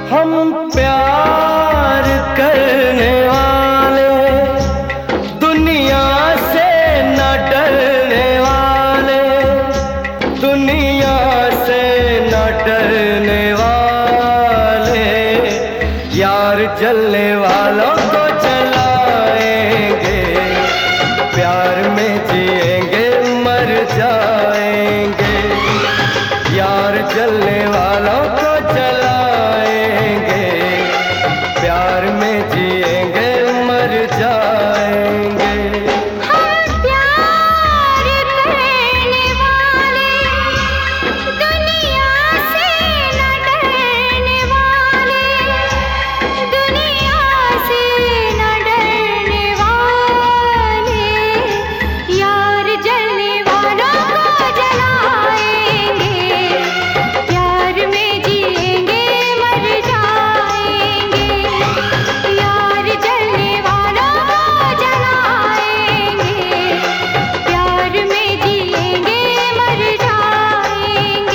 हम प्यार करने वाले, दुनिया से न डरने वाले, दुनिया से न डरने वाले, यार जलने वालों को जलाएंगे, प्यार में जिएंगे मर जाएंगे, यार जलने वालों को जलाएंगे, प्यार में जिएंगे मर जाएंगे। हम प्यार करने वाले, दुनिया से न डरने वाले, दुनिया से न डरने वाले, यार जलने वालों को जलाएंगे, प्यार में जिएंगे मर जाएंगे, यार जलने वालों को जलाएंगे, प्यार में जिएंगे मर जाएंगे।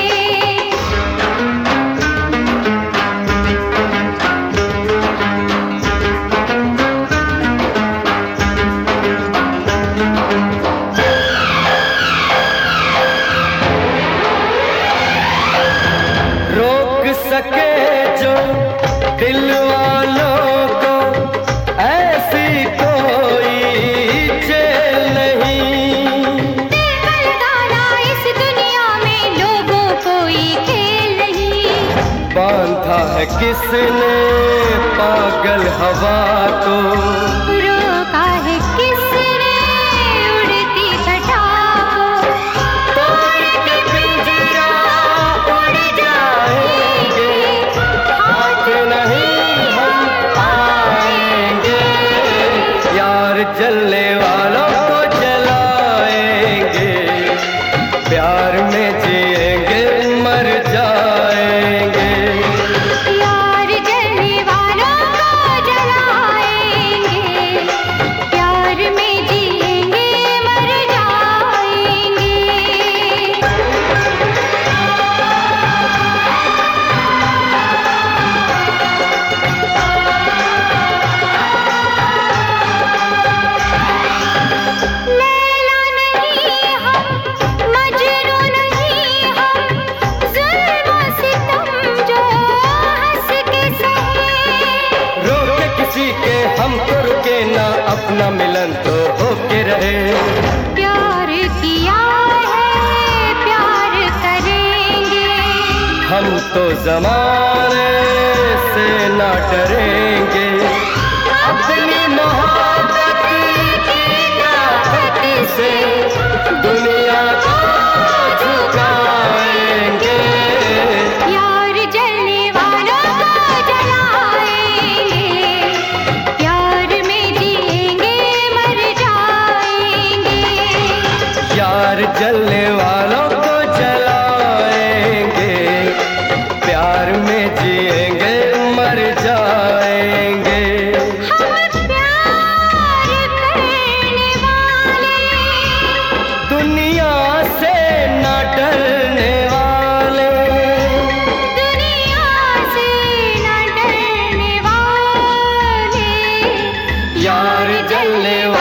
रोक सके जो दिल वालों को, ऐसी कोई जेल नहीं। दिल लगाना इस दुनिया में लोगों कोई खेल नहीं। बांधा है किसने पागल हवा को, रोका है किसने उड़ती घटा को, तोड़ के पिंजरा उड़ जाएंगे, हाथ नहीं हम पाएंगे, यार जलने वालों को जलाएंगे, प्यार में जिएंगे मर जाएंगे, यार जलने वालों को जलाएंगे, प्यार में जिएंगे मर जाएंगे। लैला नहीं हम, मजनू नहीं हम, जुल्म सितम जो हंस के सहे। रोके किसी के हम तो रुके ना, अपना मिलन तो होके रहे, प्यार किया है प्यार करेंगे, हम तो जमाने से ना डरेंगे, अपनी मोहब्बत की ताकत से दुनिया को झुकाएंगे, यार जलने वालों को जलाएंगे, प्यार में जिएंगे मर जाएंगे, यार जलने वालों को जलाएंगे, प्यार में जिएंगे मर जाएंगे। हम प्यार करने वाले, दुनिया से न डरने वाले, दुनिया से न डरने वाले, यार जलने